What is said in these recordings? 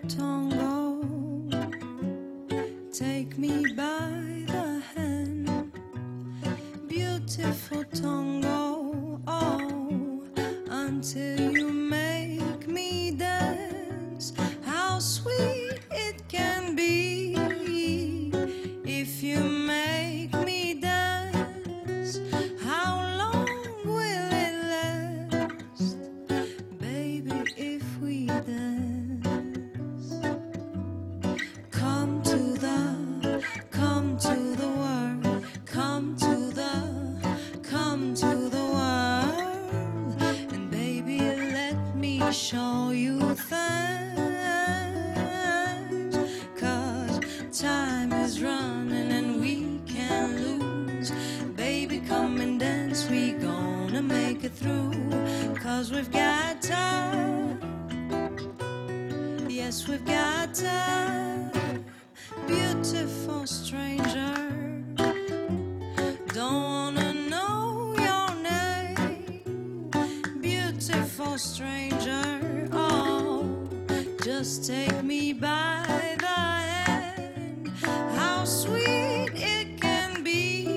tango. Take me by the hand, beautiful tango. Oh, until you make me dance. How sweet it can be if you make me dance. How long will it last, baby, if we dance? Come to the world, come to the world, and baby, let me show you things. 'Cause time is running and we can't lose. Baby, come and dance, we gonna make it through. 'Cause we've got time, yes, we've got time. Beautiful stranger, don't wanna know your name. Beautiful stranger, oh, just take me by the hand. How sweet it can be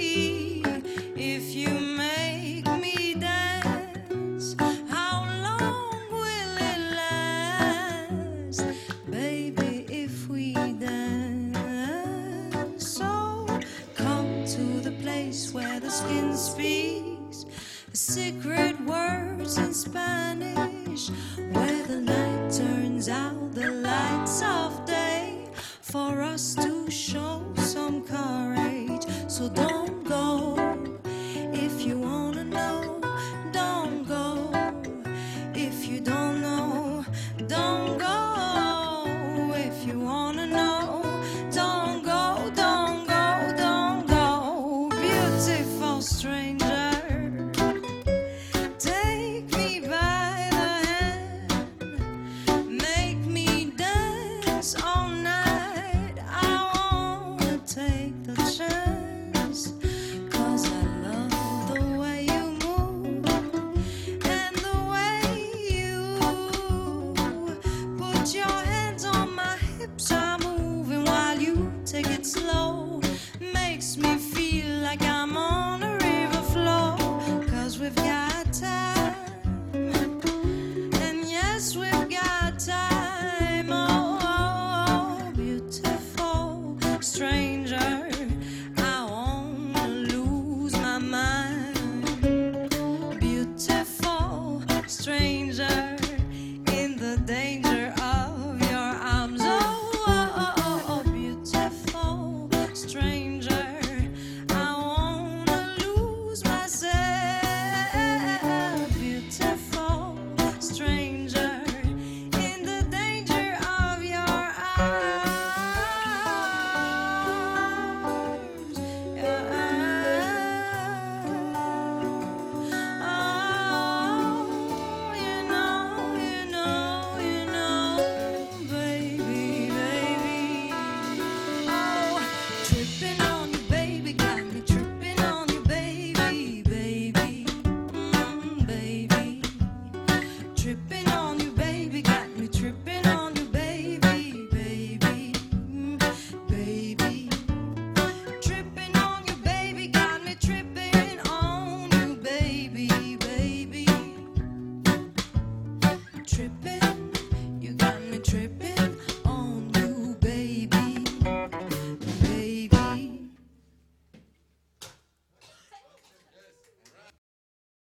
if you make me dance. How long will it last, baby, if we dance? So come to the place where the skin speaks the secret words in Spanish, where the night turns out the lights of day for us to show some courage. So don't go